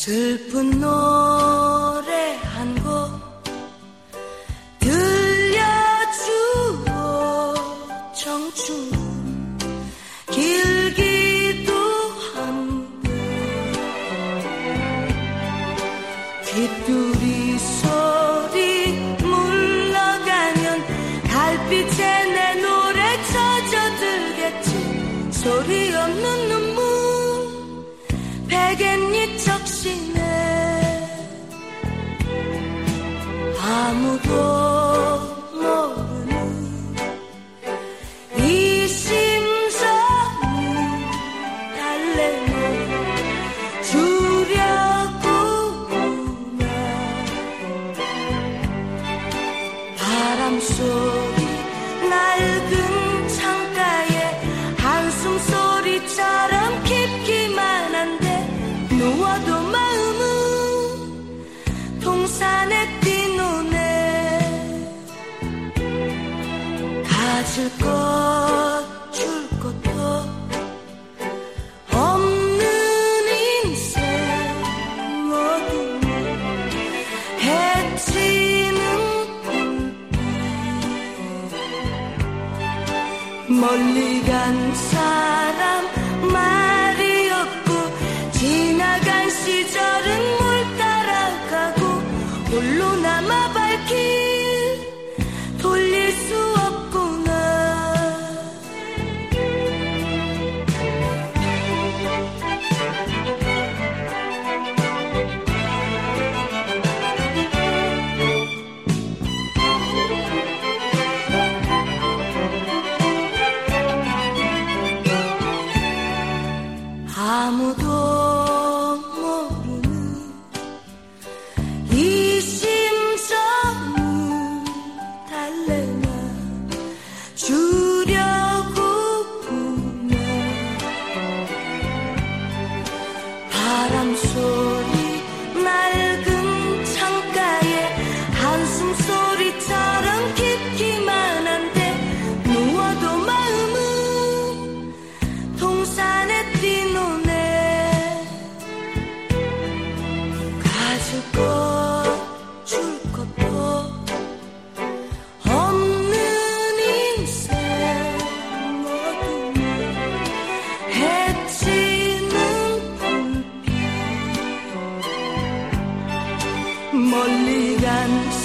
슬픈 노래 한 곡 들려주어 청춘 길기도 한데 귓두리 소리 물러가면 달빛에 내 노래 젖어들겠지. 소리 없는 눈물 베갯잎 적시네. 아무도 모르는 이 심장을 달래며 주려구나. 바람소리 낡은 창가에 한숨소리처럼 깊기만 한데 누워도 마음은 동산에 뛰노네. 가질 것 줄 것도 없는 인생 어둠에 해치는 불빛. 멀리 간 사람 말이 없고 지나간 시절은 물 따라가고 홀로 남아 발길 돌릴 수 없구나. 아무도 모르는 이 심정을 달래나 주려고구나. 바람소리 낡은 창가에 한숨소리처럼 깊기만 한데 누워도 마음은 동산에 뛰노네. 가질 것 줄 것도 없는 인생 어둠에 해치는 불빛. 멀리 간